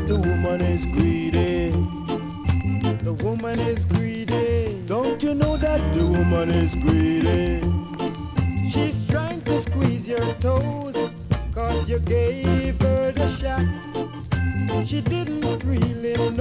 the woman is greedy. The woman is greedy. Don't you know that the woman is greedy? She's trying to squeeze your toes, 'cause you gave her the shot. She didn't really